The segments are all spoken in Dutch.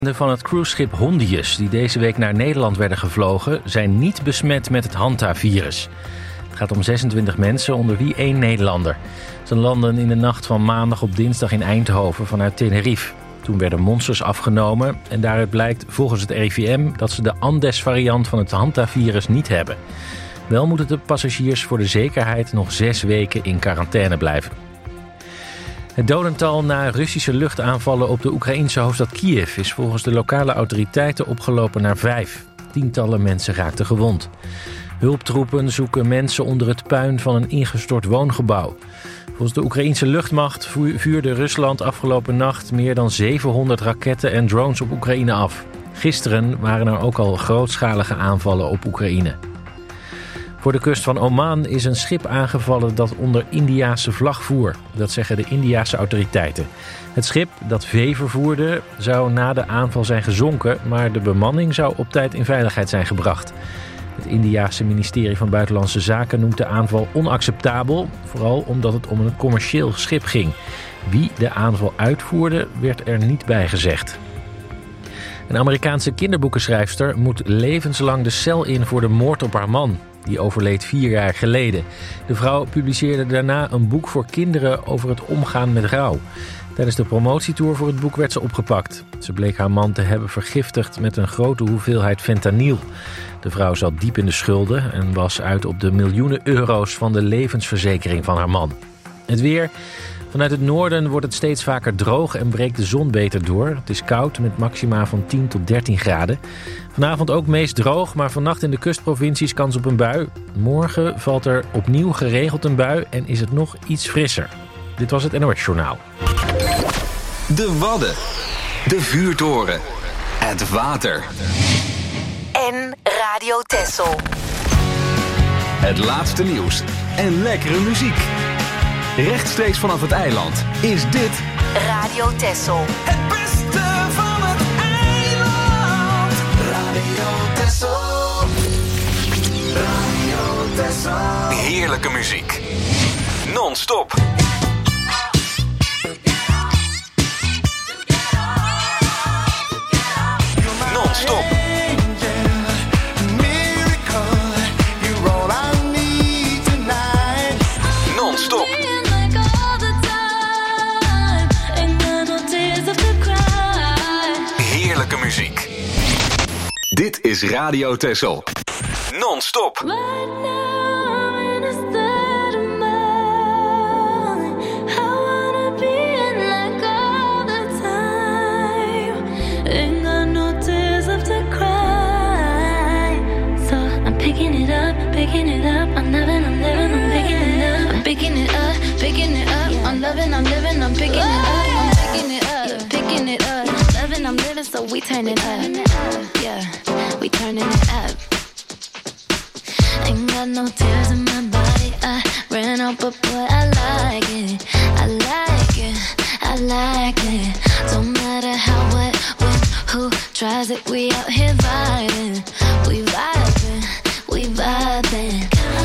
Van het cruiseschip Hondius, die deze week naar Nederland werden gevlogen, zijn niet besmet met het Hanta-virus. Het gaat om 26 mensen, onder wie 1 Nederlander. Ze landen in de nacht van maandag op dinsdag in Eindhoven vanuit Tenerife. Toen werden monsters afgenomen en daaruit blijkt volgens het RIVM dat ze de Andes-variant van het Hanta-virus niet hebben. Wel moeten de passagiers voor de zekerheid nog 6 weken in quarantaine blijven. Het dodental na Russische luchtaanvallen op de Oekraïense hoofdstad Kiev is volgens de lokale autoriteiten opgelopen naar 5. Tientallen mensen raakten gewond. Hulptroepen zoeken mensen onder het puin van een ingestort woongebouw. Volgens de Oekraïense luchtmacht vuurde Rusland afgelopen nacht meer dan 700 raketten en drones op Oekraïne af. Gisteren waren er ook al grootschalige aanvallen op Oekraïne. Voor de kust van Oman is een schip aangevallen dat onder Indiase vlag voer. Dat zeggen de Indiase autoriteiten. Het schip dat vee vervoerde zou na de aanval zijn gezonken, maar de bemanning zou op tijd in veiligheid zijn gebracht. Het Indiase ministerie van Buitenlandse Zaken noemt de aanval onacceptabel, vooral omdat het om een commercieel schip ging. Wie de aanval uitvoerde, werd er niet bij gezegd. Een Amerikaanse kinderboekenschrijfster moet levenslang de cel in voor de moord op haar man. Die overleed 4 jaar geleden. De vrouw publiceerde daarna een boek voor kinderen over het omgaan met rouw. Tijdens de promotietour voor het boek werd ze opgepakt. Ze bleek haar man te hebben vergiftigd met een grote hoeveelheid fentanyl. De vrouw zat diep in de schulden en was uit op de miljoenen euro's van de levensverzekering van haar man. Het weer. Vanuit het noorden wordt het steeds vaker droog en breekt de zon beter door. Het is koud met maxima van 10 tot 13 graden. Vanavond ook meest droog, maar vannacht in de kustprovincies kans op een bui. Morgen valt er opnieuw geregeld een bui en is het nog iets frisser. Dit was het NOS Journaal. De Wadden. De vuurtoren. Het water. En Radio Texel. Het laatste nieuws en lekkere muziek. Rechtstreeks vanaf het eiland is dit Radio Texel. Het beste van het eiland. Radio Texel. Radio Texel. Heerlijke muziek. Non-stop. Non-stop. Non-stop. Heerlijke muziek. Dit is Radio Texel. Non-stop. Picking it up, I'm living, I'm picking it up. I'm picking it up, picking it up. I'm loving, I'm living, I'm picking it up. I'm picking it up, picking it up. Loving, I'm living, so we turn it up. Yeah, we turning it up. Ain't got no tears in my body. I ran out, but boy, I like it. I like it, I like it. Don't matter how, what, when, who tries it. We out here vibing, we vibing. We vibing.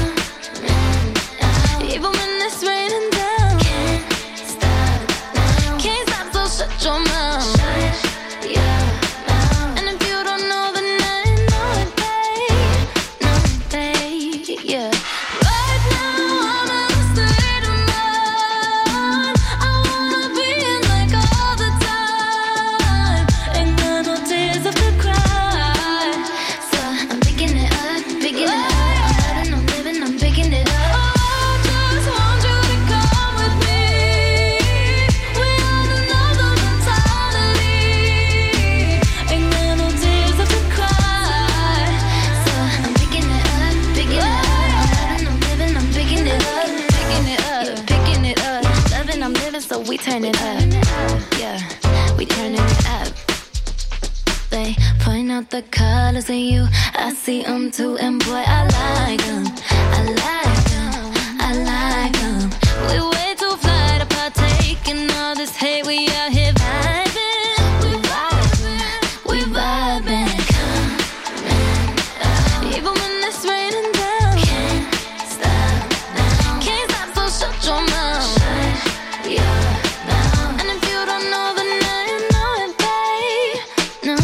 Even when it's raining down, can't stop now. Can't stop, so shut your mouth. Shut your mouth. And if you don't know, then I know it, babe. No, babe, yeah. Right now I'm in a state of mind. I wanna be in like all the time. Ain't got no tears left to cry. So I'm picking it up. Picking it up, I'm living, I'm picking it up. I just want you to come with me. We had another mentality. Ain't got no tears left to cry. So I'm picking it up, picking it up. I'm living, I'm picking it up. Picking it up, picking it up. Loving, I'm living, so we turn it up. Yeah, we turning it up. They point out the colors in you. I see them too, and boy, I like them. I like them, I like them. We way too fly to partake in all this hate. We out here vibing, we vibing, we vibing. Even when it's raining down, can't stop now. Can't stop, so shut your mouth. Shut your mouth. And if you don't know, then I know it, babe. No.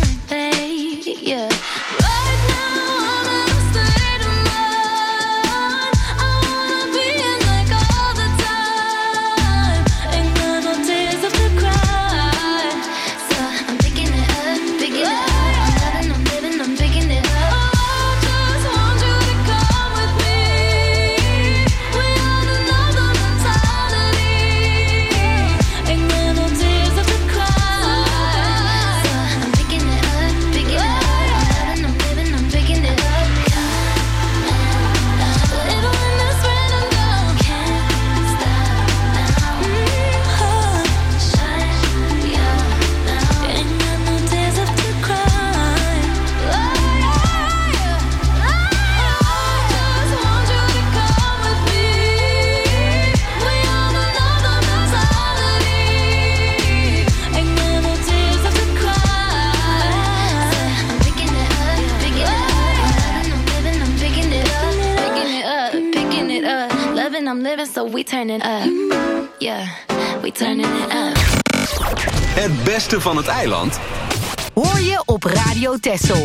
I'm living, so we turning up. Yeah, we turning it up. Het beste van het eiland Hoor je op Radio Texel.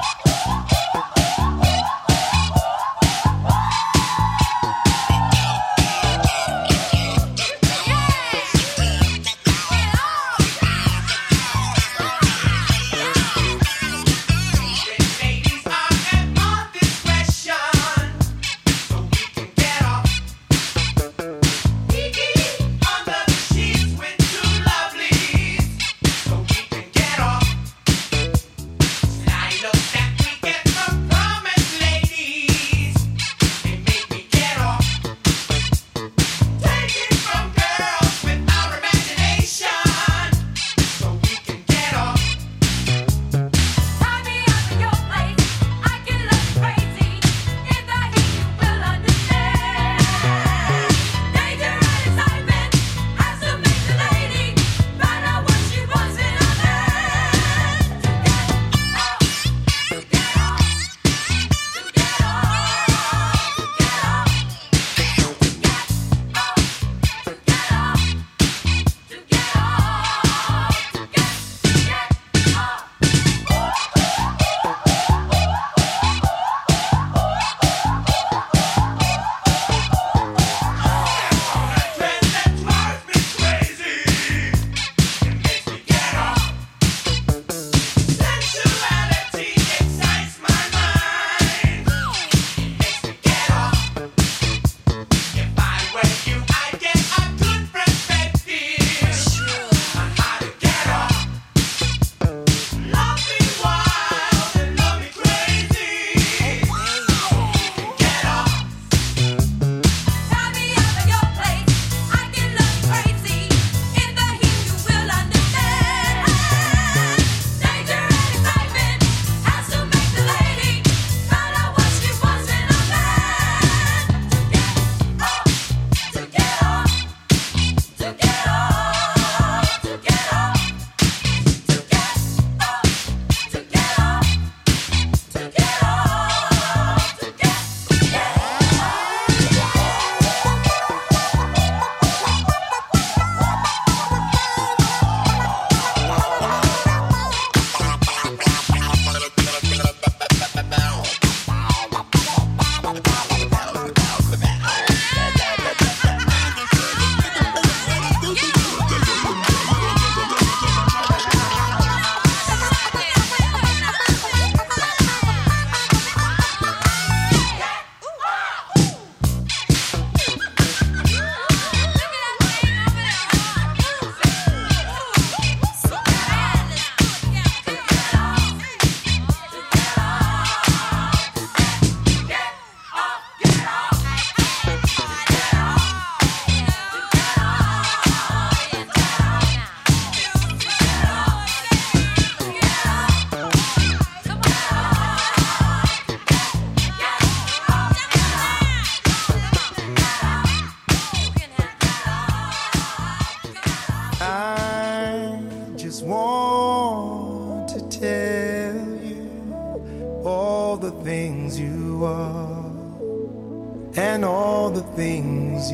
and all the things you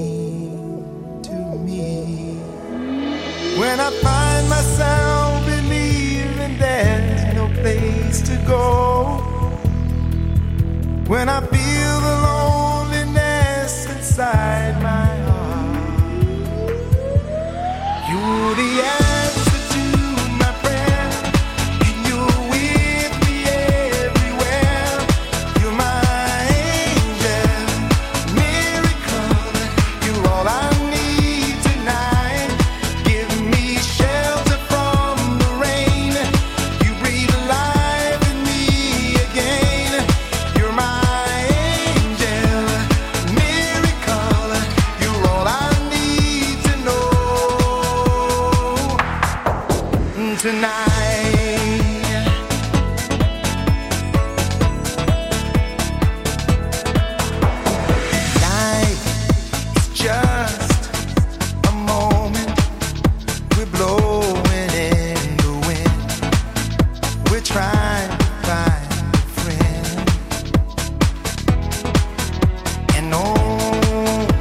mean to me. When I find myself believing there's no place to go, when I feel the loneliness inside my heart, you're the answer to my prayer, and you're with me everywhere. You're my angel, miracle, you're all I need tonight. Give me shelter from the rain, you breathe life in me again. You're my angel, miracle, you're all I need to know tonight. Life is just a moment. We're blowing in the wind. We're trying to find a friend. And oh,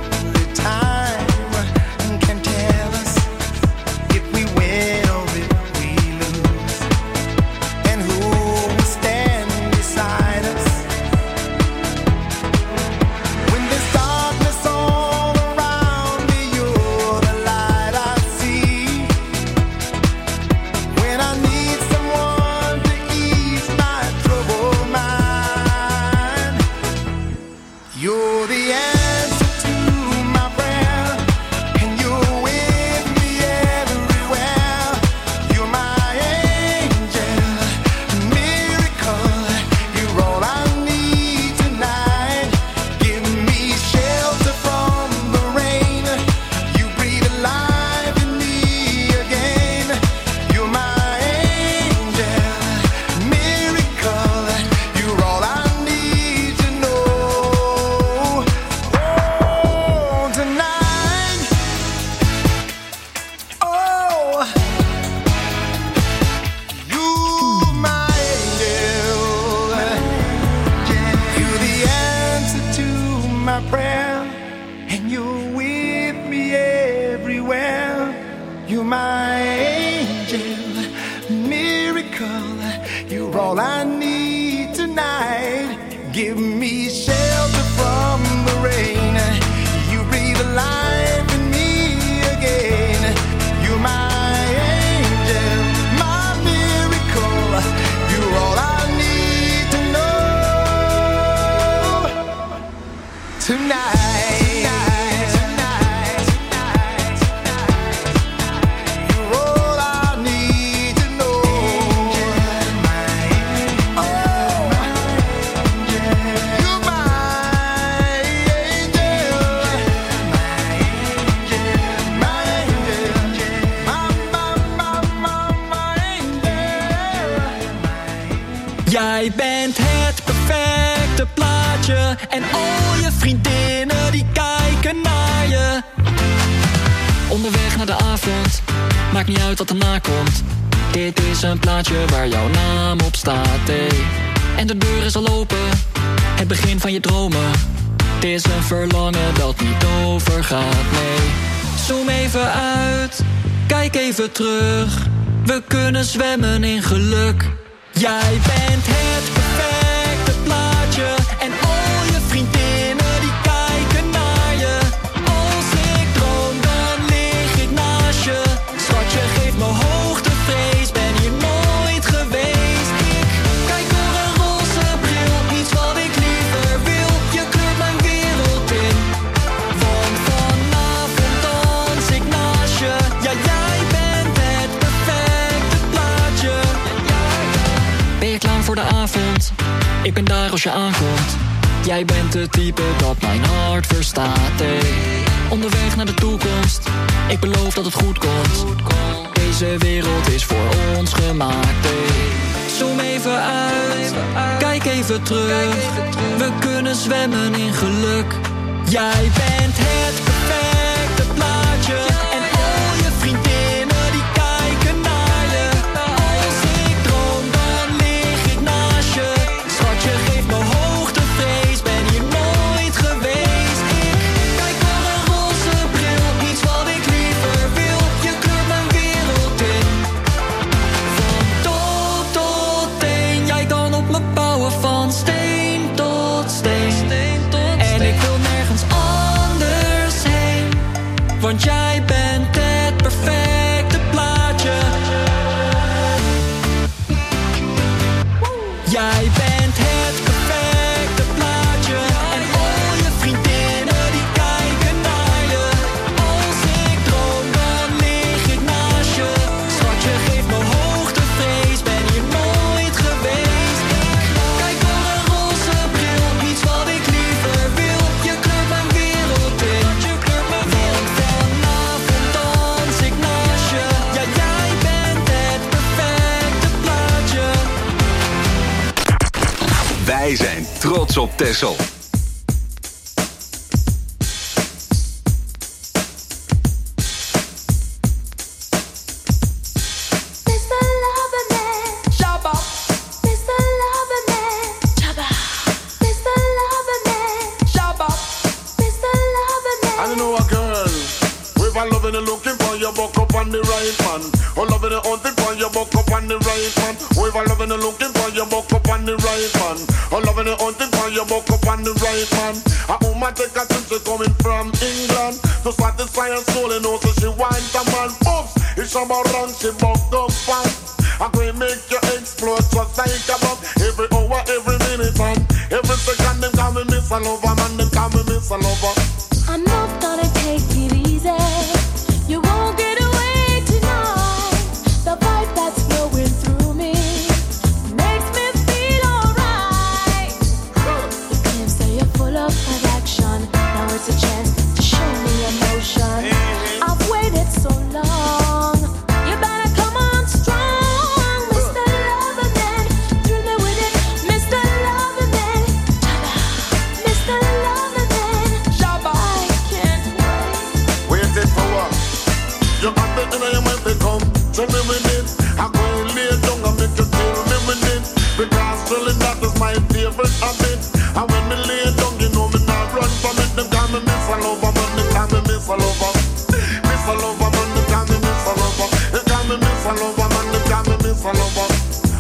You're all I need tonight. Give me shelter from the rain. You breathe life in me again. You're my angel, my miracle. You're all I need to know tonight. Jij bent het perfecte plaatje en al je vriendinnen die kijken naar je. Onderweg naar de avond, maakt niet uit wat erna komt. Dit is een plaatje waar jouw naam op staat, hey. En de deur is al open, het begin van je dromen. Het is een verlangen dat niet overgaat, nee. Zoom even uit, kijk even terug. We kunnen zwemmen in geluk. Jij bent het perfecte plaatje en al je vriendinnen die kijken naar je. Als ik droom dan lig ik naast je. Schatje geeft me hoogtevrees, ben hier nooit geweest. Ik kijk door een roze bril, niets wat ik liever wil. Je kleurt mijn wereld in, want vanavond dans ik naast je. Ja, jij bent het perfecte plaatje. Ben je klaar voor de avond? Ik ben daar als je aankomt. Jij bent het type dat mijn hart verstaat, hey. Onderweg naar de toekomst, ik beloof dat het goed komt. Deze wereld is voor ons gemaakt, hey. Zoom even uit, kijk even terug. We kunnen zwemmen in geluk. Jij bent het perfecte plaatje en al je vriendinnen die kijken naar je. Als ik droom dan lig ik naast je. Schatje geeft me hoogtevrees, ben hier nooit geweest. Ik kijk door een roze bril, niets wat ik liever wil. Je kleurt mijn wereld in, van top tot teen. Jij kan op me bouwen van steen tot steen. En ik wil nergens anders heen, want jij bent het perfecte plaatje. Jij bent het perfecte plaatje en al je vriendinnen die kijken naar je. Als ik droom dan lig ik naast je. Schatje geeft me hoogtevrees, ben hier nooit geweest. Ik kijk door een roze bril, niets wat ik liever wil. Je kleurt mijn wereld in, want vanavond dans ik naast je. Ja, jij bent het perfecte plaatje. Wij zijn trots op Texel. Mr. Loverman, Shabba. Mr. Loverman, Shabba. Mr. Loverman, Shabba. Mr. Loverman. I know a girl. We've been loving and looking for your buck up on the right man. Oh, loving and hunting for your buck up on the right man. We've been loving and looking for your buck up on the right man. Oh, loving and hunting for your buck up on the right man. A woman take a trip, she coming from England to satisfy her soul and also she wants a man. Oops, it's about run, she buck up fast. I'm going to make you explode just like a bomb. Every hour, every minute, and every second, them call me Miss a Lover, man, them call me Miss a Lover. I'm not gonna take it easy. You won't get away tonight. The vibe that's flowing through me makes me feel alright. You claim say you're full of action. Now it's a chance to show me emotion. I've waited so long. You better come on strong, Mr. Loverman. Thrill me with it, Mr. Loverman. Mr. Loverman, I can't wait. Waiting for what? You got the in your mind to come. Tell me with it. I'm going to lay down and make you tell me with it. Because really that is my favorite habit. And when me lay down, you know me not run from it. Them call me Miss a Lover, man. They call me Miss a Lover. Miss a Lover, man. They call me Miss a Lover. They call me Miss a Lover, man. They call me Miss a Lover.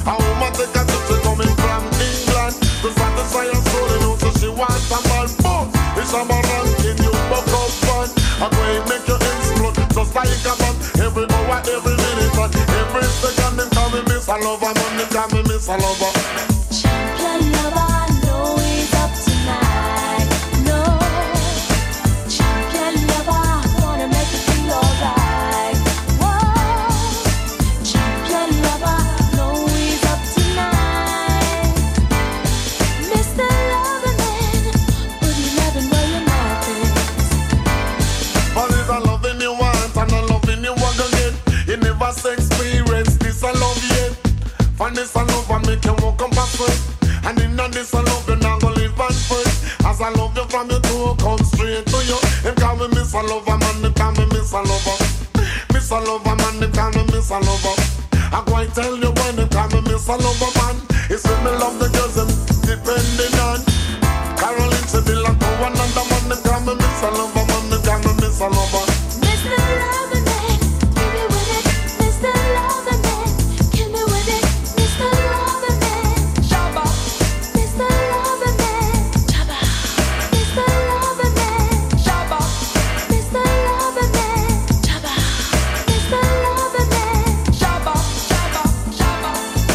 A woman take a trip, she coming from England. To satisfy her soul, you know, so she wants a man. Boom! It's a man ranking, you buck up fun. I'm going to make you explode, just like a man. Every hour, every minute, and every second, them call me Miss a Lover, man, them call me Miss a Lover. Champion lover, I know he's up tonight. No, champion lover, wanna make you feel alright. Whoa, champion lover, know he's up tonight. Mr. Lover Man, put your loving where your mouth is. But it's a loving you want and a loving you want again. You never say experience this I love yet. Find this I love and make you walk up backward. And in this I love you not gonna live on first. As I love you from your toe, come straight to you. Them call me Miss a Lover, man, them call me Miss a Lover. Miss a Lover, man, them call me Miss a Lover. I'm going to tell you when them call me Miss a Lover, man. It's when me love the girls them depending on. Caroline she belong to another man. Them call me Miss a Lover, man, them call me Miss a Lover. Mr. Lover Man, give me with it. Mr. Lover Man, give me with it. Mr. Lover Man, Shabba. Mr. Lover Man, Shabba. Mr. Lover Man, Shabba. Mr. Lover Man, Shabba. Mr. Lover Man, Shabba. Shabba. Shabba.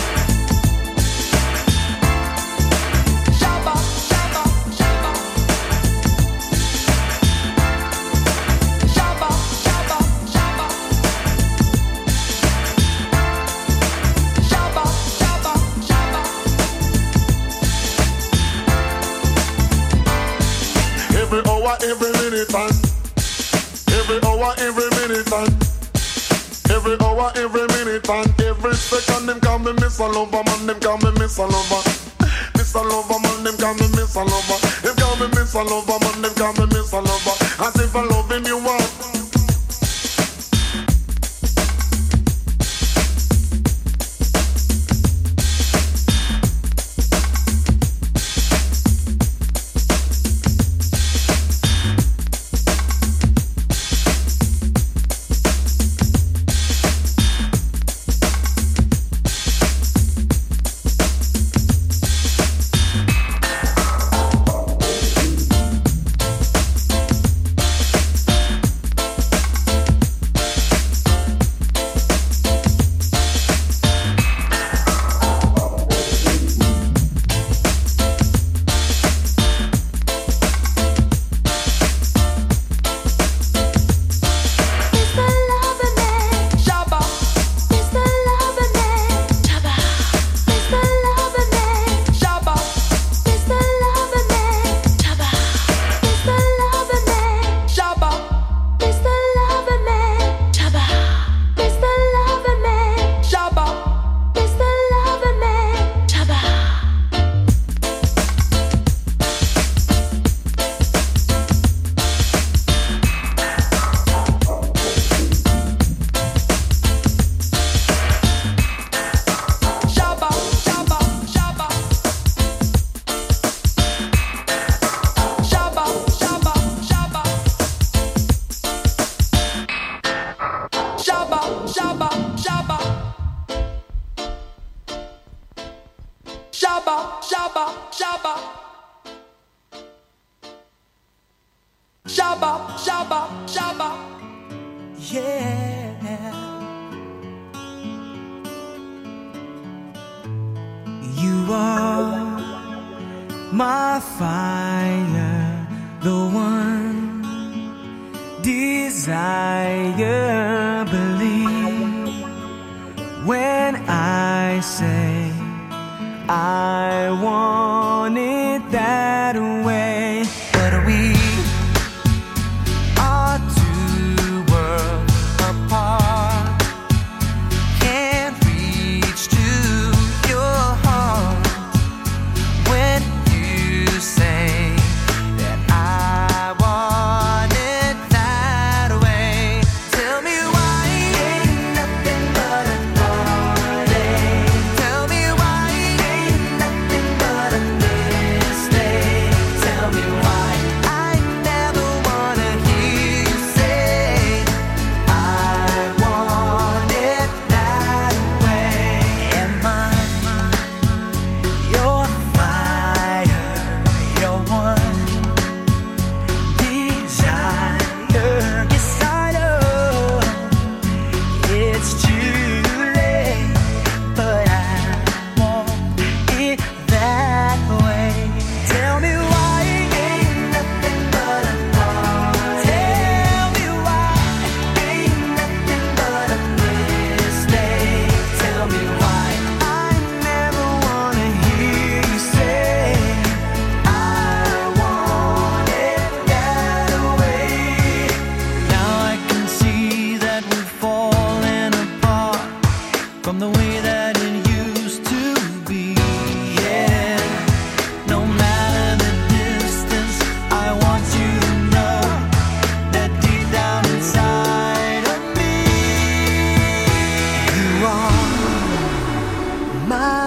Shabba. Shabba. Shabba. Shabba. Shabba. Shabba. Shabba. Shabba. Shabba. Every hour, every minute, and every hour, every minute, and every hour, every minute, and every second, them call me Miss a Lover, man, them call me Miss a Lover. Miss a Lover, man, them call me Miss a Lover. Them call me Miss a Lover, man, them call me Miss a Lover. As if I'm loving you want. Mr. Lover Man, Shabba. Mr. Lover Man, Shabba. Mr. Lover Man, Shabba. Mr. Lover Man, Shabba. Mr. Lover Man, Shabba. Mr. Lover Man, Shabba. Mr. Lover Man, Shabba. Mr. Lover Man, Shabba. Shabba, shabba, shabba. Shabba, shabba, shabba. Shabba, shabba, shabba. Shabba, shabba, shabba. Shabba, shabba, shabba. Yeah. You are my fire, the one desire. Believe when I say I want it that way. But we are two worlds apart. Can't reach to your heart when you say that I want it that way. Tell me why ain't nothing but a heartache. Tell me why ain't nothing but a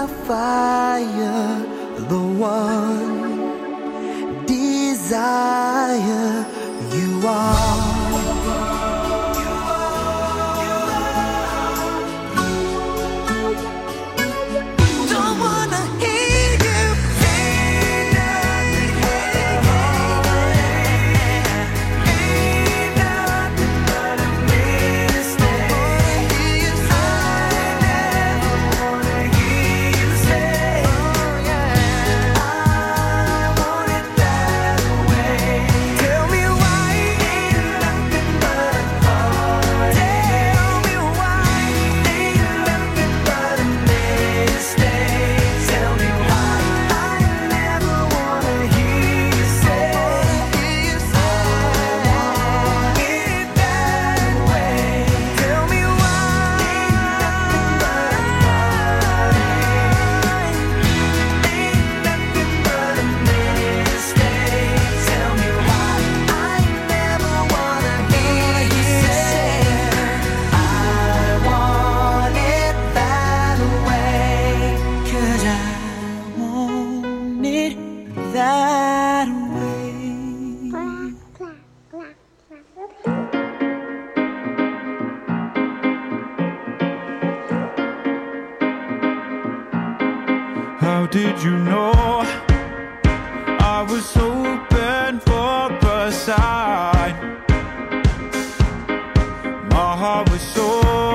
fire, the one desire you are. Don't wanna hear you say nothing, ain't nothing but a mistake. I never wanna hear you say, I want it that way. Tell me why ain't nothing but a heart. Tell me why ain't nothing but a mistake. Tell me why I never wanna hear you say, I want it that way. Tell me why ain't nothing but a heart. Ain't nothing but a mistake. Tell me why I never wanna hear you say, I want it that way. 'Cause I want it that way. How did you know I was open for a sign? My heart was so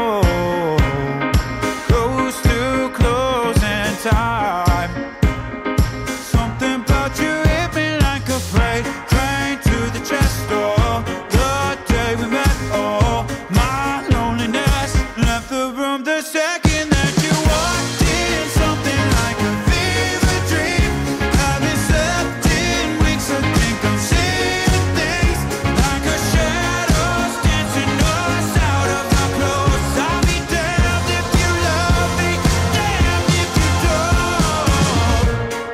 close to closing time. Something about you hit me like a freight train to the chest door. The day we met, oh, my loneliness left the room the second that you walked in. Something like a fever dream. Haven't slept in weeks. I think I'm seeing things like a shadows dancing us out of our clothes. I'll be damned if you love me, damned if you don't.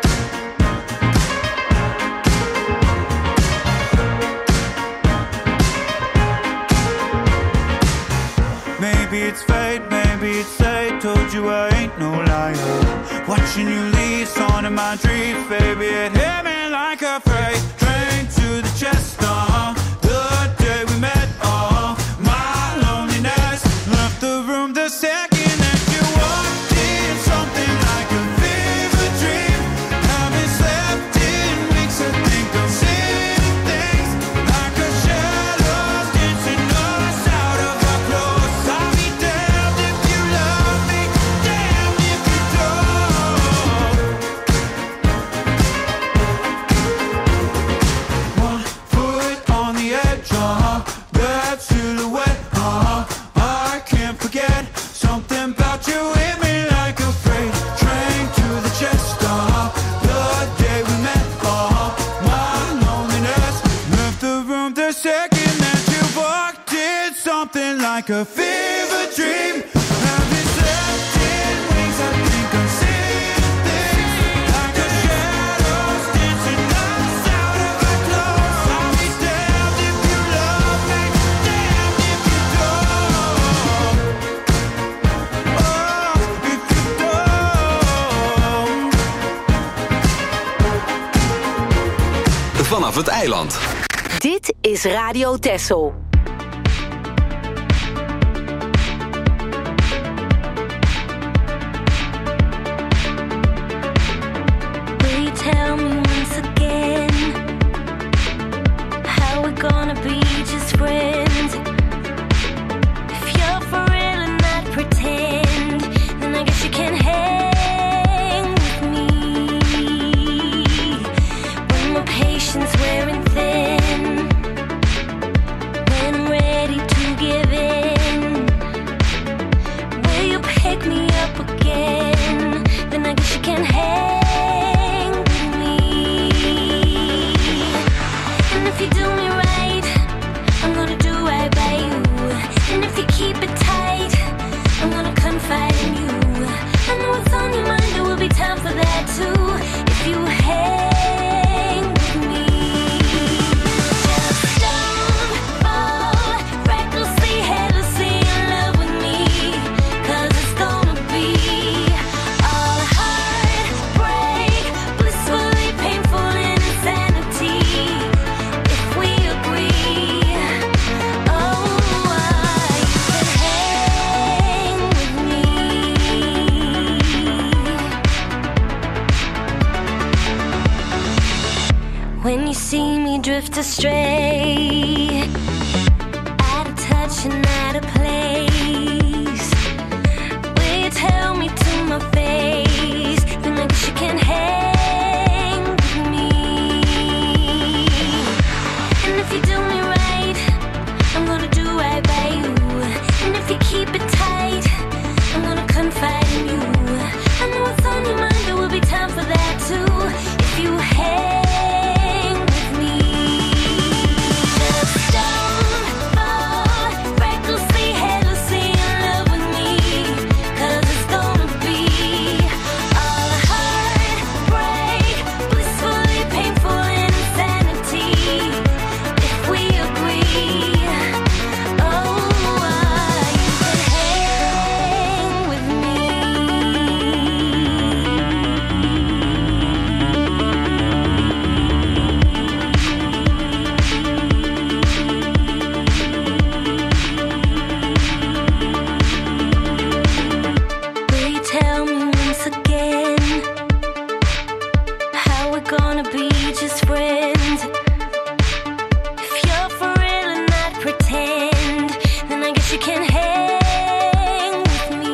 Maybe it's fate, maybe it's fate. Told you I ain't no liar. Watching you leave, on in my dreams, baby, it hit me like a freight train to the chest. The day we met, oh, my loneliness left the room the second that you walked in. Something like a fever dream. Haven't slept in weeks. I think I'm seeing things like a shadows dancing us out of our clothes. I'll be damned if you love me, damned if you don't. One foot on the edge, that silhouette, I can't forget. Something about you hit me like a freight train to the chest. The day we met, my loneliness left the room the second that you walked in. Something like a fever dream. Haven't slept in weeks. I think I'm seeing things like a shadows dancing us out of our clothes. I'll be damned if you love me, damned if you don't. Oh, if you don't. Vanaf het eiland. Dit is Radio Texel. Will you tell me once again how we're gonna be just friends? If you're for real and not pretend, then I guess you can hang with me. When my patience wearing thin, when when you see me drift astray, out of touch and out of place. Will you tell me to my face, then I guess you can hang with me. And if you do me right, I'm gonna do right by you. And if you keep it tight, I'm gonna confide in you. I know what's on your mind, there will be time for that too. If you hang with me, just don't fall recklessly, headlessly in love with me. 'Cause it's gonna be all heartbreak, blissfully painful insanity. If we agree, oh, you can hang with me. Will you tell me once again how we're gonna be just friends? If you're for real and not pretend, then I guess you can hang with me.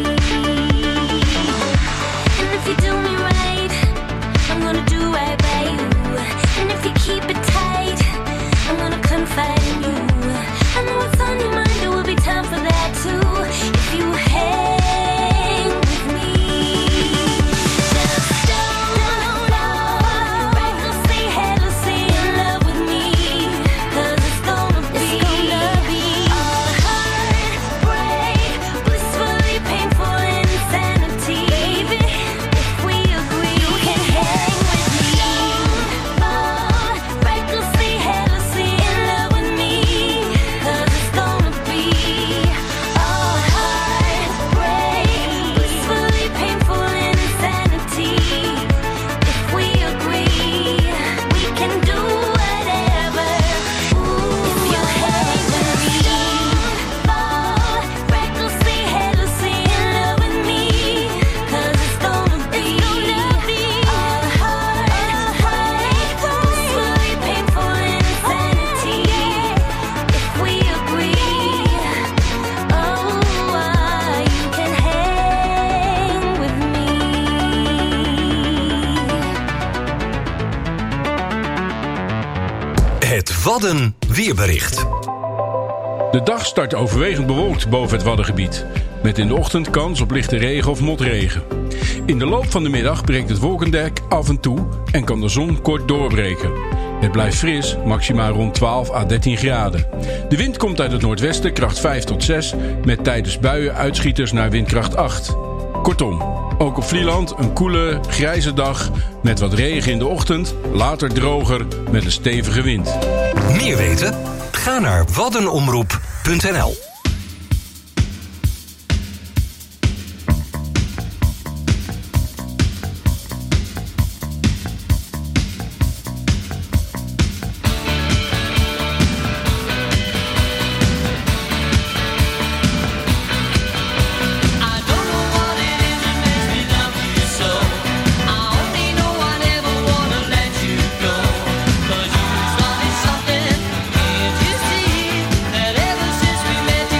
And if you do me right, I'm gonna do right by you. And if you keep it tight, I'm gonna confide in you. I know what's on your mind, there will be time for that too. If you hang with me, just don't fall recklessly, headlessly in love with me. 'Cause it's gonna be all heartbreak, blissfully painful insanity. Baby, if we agree, you can hang with me. Fall recklessly, headlessly in love with me. 'Cause it's gonna be all heartbreak, blissfully painful insanity. If we agree, we can do whatever. If you hang with me, fall recklessly, headlessly in love with me. 'Cause it's gonna be all heartbreak, blissfully painful insanity. If we agree, oh, you can hang with me. Het Wadden weerbericht. De dag start overwegend bewolkt boven het Waddengebied, met in de ochtend kans op lichte regen of motregen. In de loop van de middag breekt het wolkendek af en toe en kan de zon kort doorbreken. Het blijft fris, maximaal rond 12 à 13 graden. De wind komt uit het noordwesten, kracht 5 tot 6, met tijdens buien uitschieters naar windkracht 8. Kortom, ook op Vlieland een koele, grijze dag met wat regen in de ochtend, later droger met een stevige wind. Meer weten? Ga naar waddenomroep.nl. Something, can't you see that ever since we met?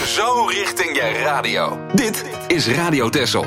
Zo richting je radio. Dit is Radio Texel.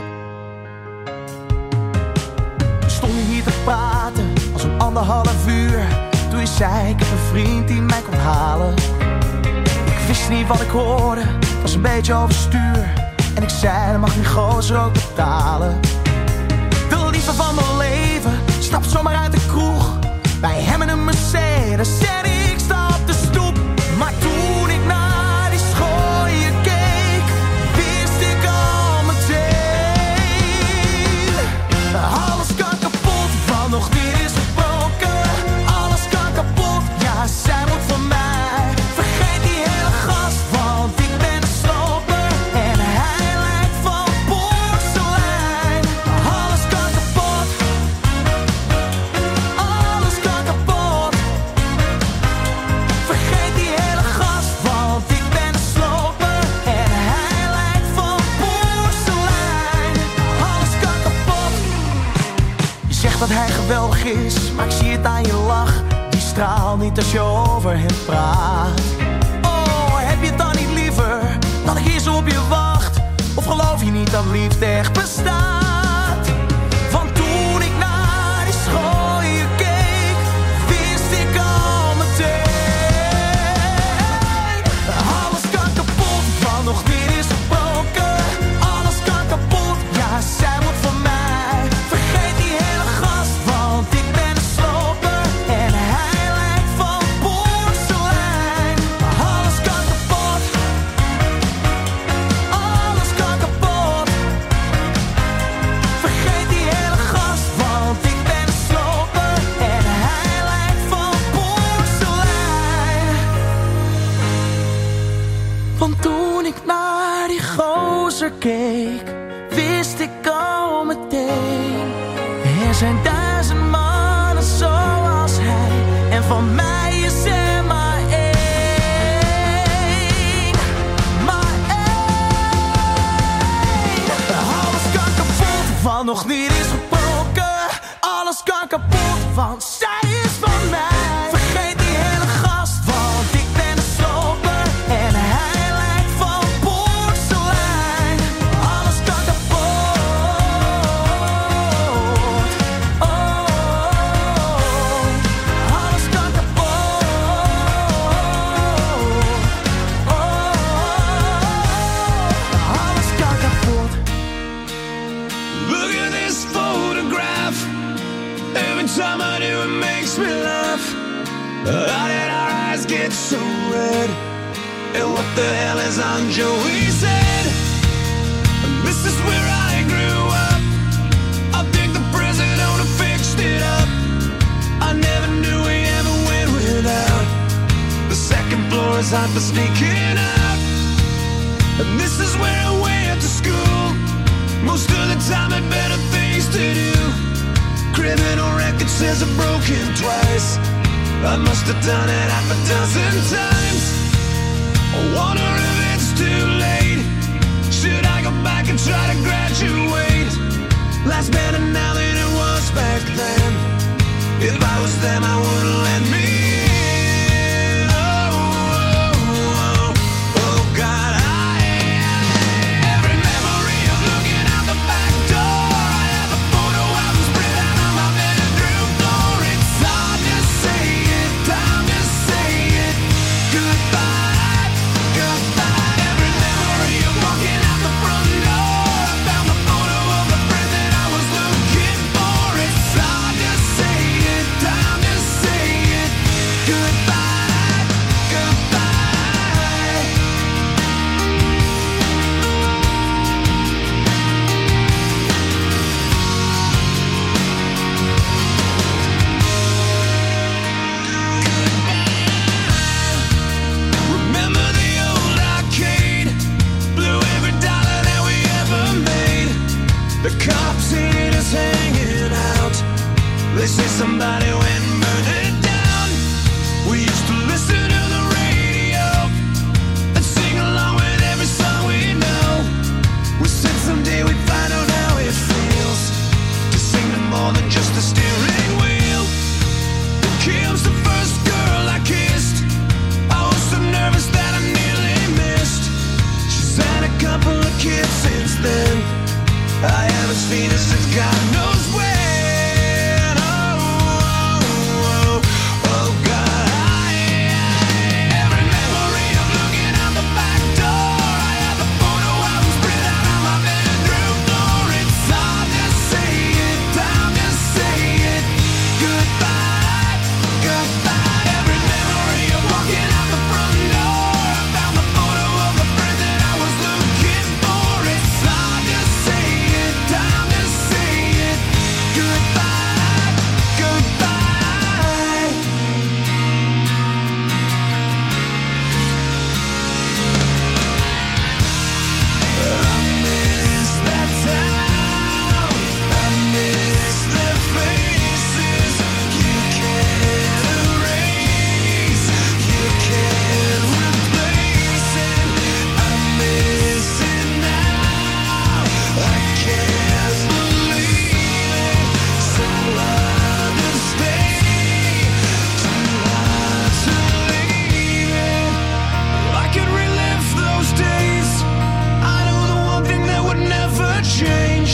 We stonden hier te praten als een 1,5 uur. Toen je zei, ik heb een vriend die mij komt halen. Ik wist niet wat ik hoorde, was een beetje overstuur. En ik zei, dat mag die gozer ook betalen. De liefde van mijn leven stapt zomaar uit de kroeg. Bij hem in een Mercedes en ik sta op de stoep. Maar toen ik naar die schooien keek, wist ik al meteen. Alles kan kapot, want nog niet is gebroken. Alles kan kapot, ja, zij moet van mij. Vergeet die hele gast, want ik ben een sloper. En hij lijkt van porselein. Alles kan kapot. Alles kan kapot. Vergeet die hele gast, want ik ben een sloper. En hij lijkt van porselein. Alles kan kapot. Je zegt dat hij geweldig is, maar ik zie het aan je lach. Die straalt niet als je over hem praat. Oh, heb je het dan niet liever dat ik hier zo op je wacht? Of geloof je niet dat liefde echt bestaat? Want toen ik naar die schooien keek, wist ik al meteen. Alles kan kapot, want nog niet is gebroken. Alles kan kapot, ja, zij moet van mij. Vergeet die hele gast, want ik ben een sloper. En hij lijkt van porselein. Alles kan kapot. Alles kan kapot. Vergeet die hele gast, want ik ben een sloper. En hij lijkt van porselein. Want toen ik naar die gozer keek, wist ik al meteen. Er zijn 1000 mannen zoals hij, en van mij is er maar één. Maar één. Alles kan kapot, want nog niet is gebroken. Alles kan kapot, want zij is van mij. Vergeet die hele gast, want ik ben een sloper. En hij lijkt van porselein. Alles kan kapot. Oh, alles kan kapot. Oh, alles kan kapot. Look at this photograph. Every time I do, it makes me laugh. How did our eyes get so red? And what the hell is on Joey's head? This is where I grew up. I think the president owner fixed it up. I never knew we ever went without. The second floor is hot for sneaking out. And this is where I went to school. Most of the time had better things to do. Criminal record says I've broken twice. I must have done it 6 times. I wonder if it's too late. Should I go back and try to graduate? Life's better now than it was back then. If I was them, I wouldn't let me in. Oh, oh, oh, oh God, every memory of looking out the back door. I have a photo album spread out on my bedroom floor. It's hard to say it, time to say it. Goodbye, goodbye. kid since then. I haven't seen her since God knows when. Oh God. Every memory of looking out the back door. I have the photo album spread out on my bedroom floor. It's hard to say it, time to say it. Goodbye, goodbye. Every memory of walking out the front door. I found the photo of the friend that I was looking for. It's hard to say it, time to say it. Goodbye, goodbye. I miss that town. I miss their faces. You can't erase, you can't replace it. I miss it now. I can't believe it. So hard to stay, too hard to leave it. I could relive those days. I know the one thing that would never change.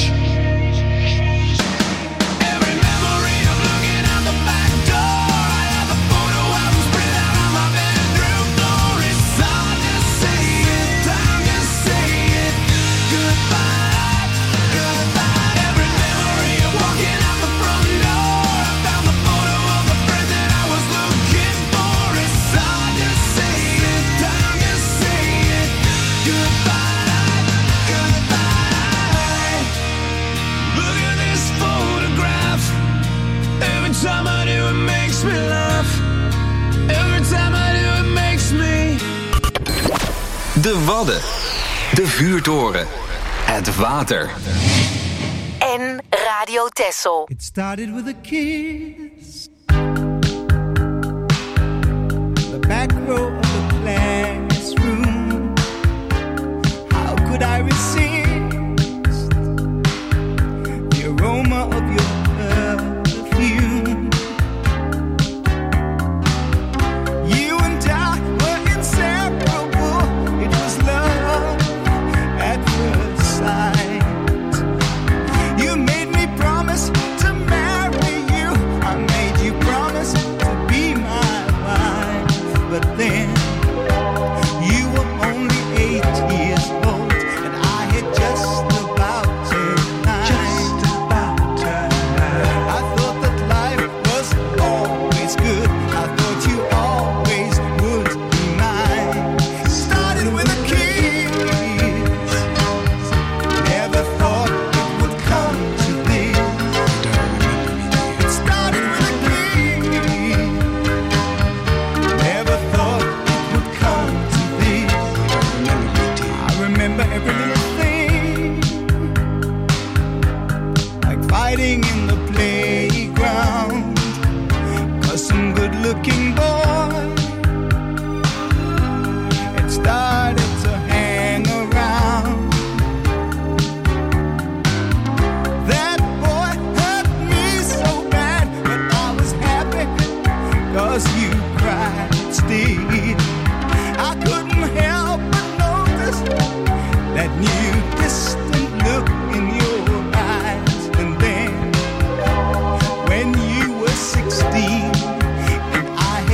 Every memory of looking out the back door. I have the photo album spread out on my bedroom floor. It's hard to say it, time to say it. Goodbye, goodbye. Every memory of walking out the front door. I found the photo of the friend that I was looking for. It's hard to say it, time to say it. Goodbye, goodbye. Look at this photograph. Every time I do, it makes me laugh. Every time I do, it makes me. De Wadden. De vuurtoren. Het water. En Radio Texel. It started with a kiss. The back row of the classroom. How could I resist the aroma of your perfume? You and I were inseparable. It was love at first sight. You made me promise to marry you. I made you promise to be my wife. But then you were only 8 years old, and I had just about turned 9. I thought that life was always good. I thought you always would be mine. Started with a kiss. Never thought it would come to this. It started with a kiss. Never thought it would come to this. I remember every little thing, like fighting in the playground, 'cause some good-looking boy had started to hang around. That boy hurt me so bad, but I was happy 'cause you cried still. I couldn't help but notice that new distant look in your eyes. And then when you were 16 and I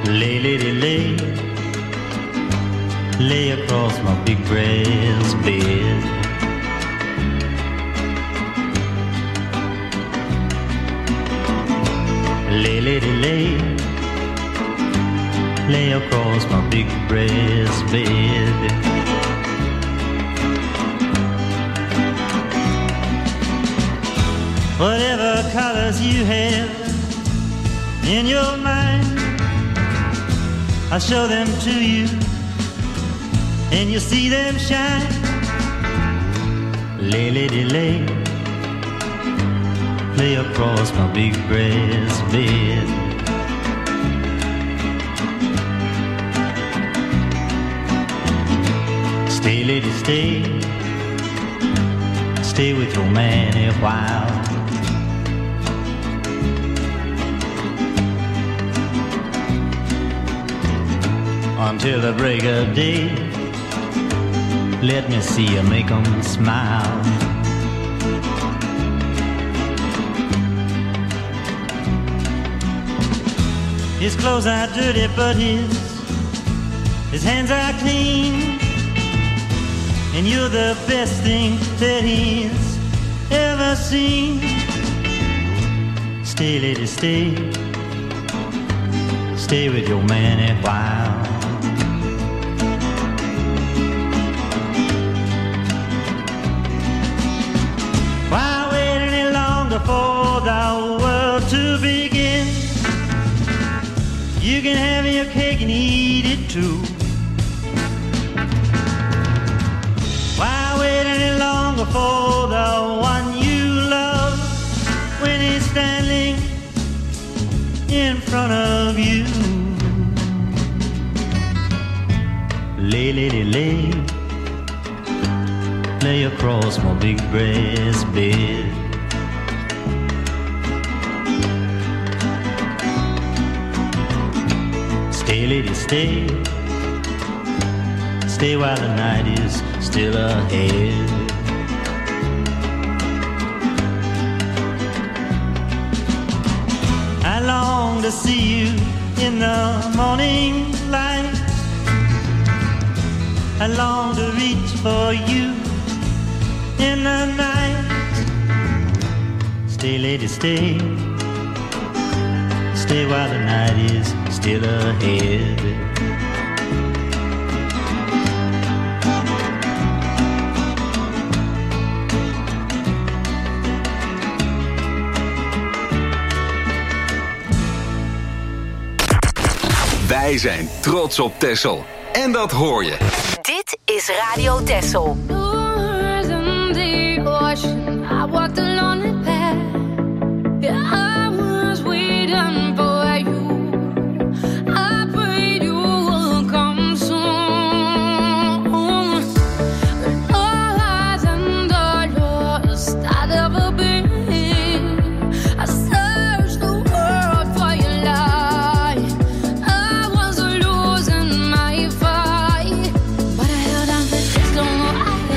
Lay, lady, lay, lay across my big brass bed. Lay, lady, lay, lay across my big brass bed. Whatever colors you have in your mind, I'll show them to you, and you'll see them shine. Lay, lady, lay, lay across my big brass bed. Stay, lady, stay, stay with your man a while. Until the break of day, let me see you make 'em smile. His clothes are dirty, but his hands are clean, and you're the best thing that he's ever seen. Stay, lady, stay, stay with your man a while. For the world to begin, you can have your cake and eat it too. Why wait any longer for the one you love when he's standing in front of you? Lay, lady, lay, lay across my big brass bed. Stay, lady, stay, stay while the night is still ahead. I long to see you in the morning light. I long to reach for you in the night. Stay, lady, stay, stay while the night is still ahead. Wij zijn trots op Texel. En dat hoor je. Dit is Radio Texel. I walked along the path. Yeah, I was waiting for you. I prayed you would come soon. But all eyes and all yours I'd ever been. I searched the world for your light. I was losing my fight, but I held on for this long. I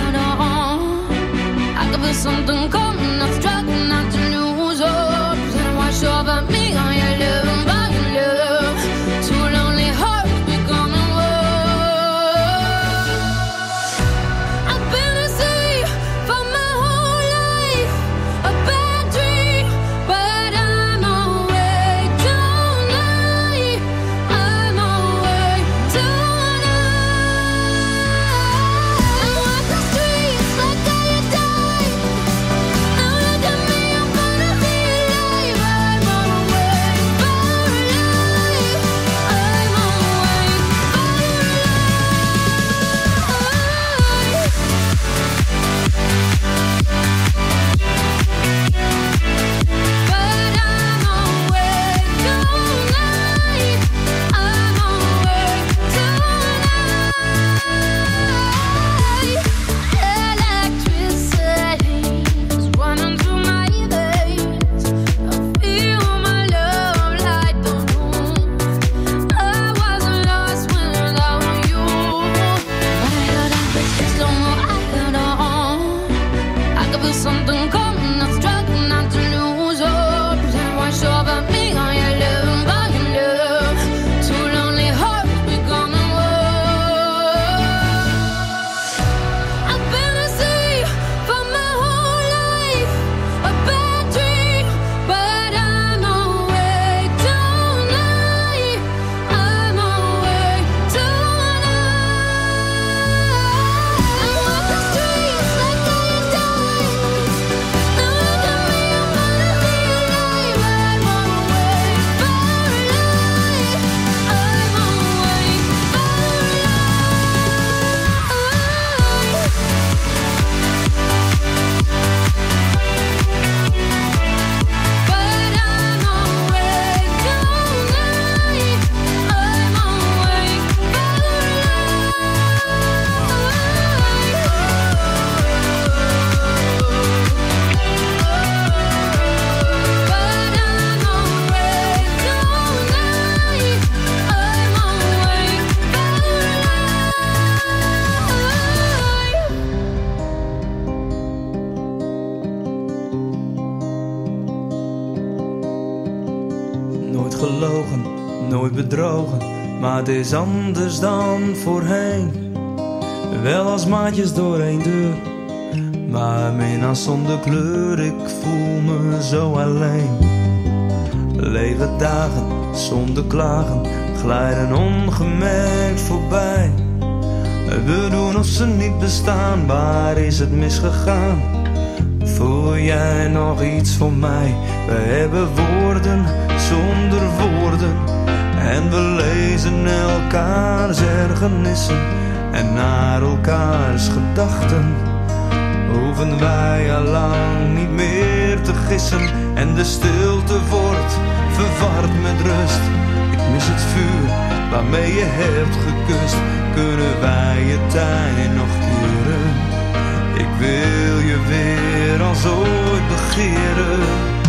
nooit bedrogen, maar het is anders dan voorheen. Wel als maatjes door één deur, maar minnaar zonder kleur. Ik voel me zo alleen. Lege dagen zonder klagen glijden ongemerkt voorbij. We doen of ze niet bestaan, waar is het misgegaan? Voel jij nog iets voor mij? We hebben woorden zonder woorden en we lezen elkaars ergernissen en naar elkaars gedachten. Hoeven wij al lang niet meer te gissen en de stilte wordt verward met rust. Ik mis het vuur waarmee je hebt gekust. Kunnen wij je tijd nog keren? Ik wil je weer als ooit begeren.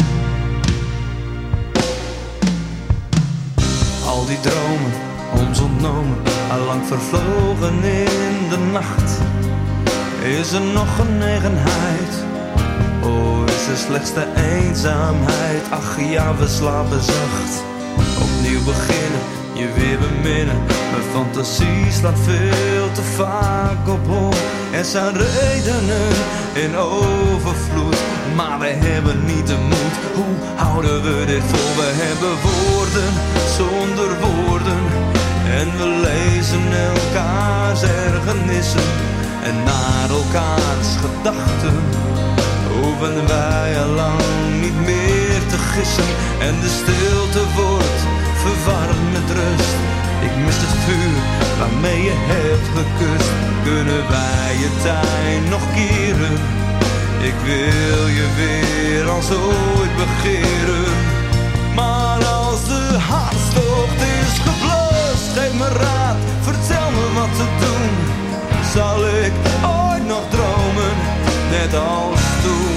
Al die dromen, ons ontnomen, allang vervlogen in de nacht. Is er nog genegenheid? Oh, is er slechts de eenzaamheid? Ach ja, we slapen zacht. Opnieuw beginnen, je weer beminnen. Mijn fantasie slaat veel te vaak op hol. Er zijn redenen in overvloed, maar we hebben niet de moed. Hoe houden we dit vol? We hebben woorden zonder woorden en we lezen elkaars ergernissen en naar elkaars gedachten. Hoeven wij al lang niet meer te gissen en de stilte wordt verwarmd met rust. Ik mis het vuur waarmee je hebt gekust. Kunnen wij je tijd nog keren? Ik wil je weer als ooit begeren. Maar als de hartstocht is geblust, geef me raad, vertel me wat te doen. Zal ik ooit nog dromen, net als toen?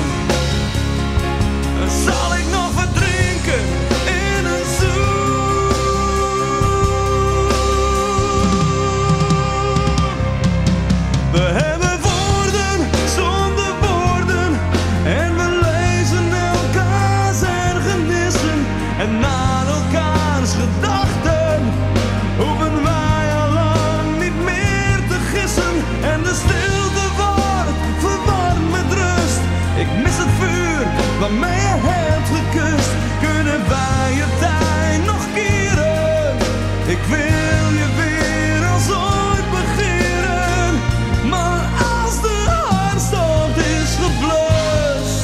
Zal ik nog verdrinken in een zoen? We hebben woorden zonder woorden en we lezen elkaars ergernissen en naar elkaars gedachten. Hoeven wij al lang niet meer te gissen en de stilte wordt verwarmd met rust. Ik mis het vuur waarmee je hebt gekust. Kunnen wij je tijd nog keren? Ik wil je weer als ooit begeren. Maar als de hartstocht is geblust,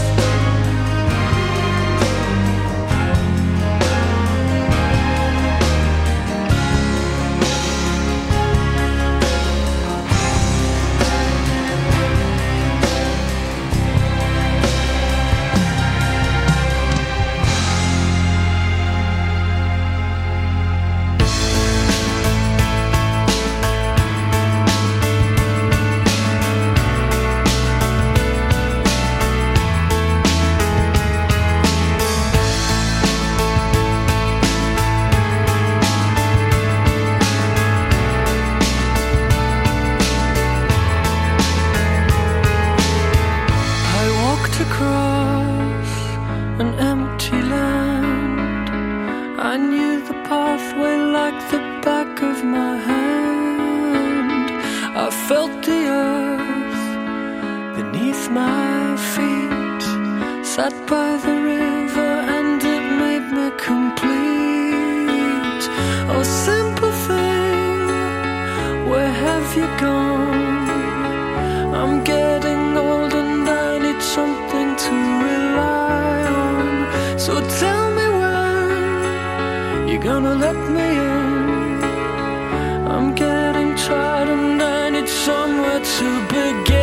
sat by the river and it made me complete. Oh, simple thing, where have you gone? I'm getting old and I need something to rely on. So tell me when you're gonna let me in. I'm getting tired and I need somewhere to begin.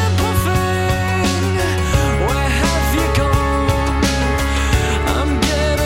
Getting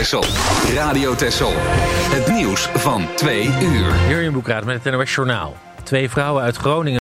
Texel. Radio Texel. Het nieuws van 2 uur. Jurjen Boekraat met het NOS Journaal. 2 vrouwen uit Groningen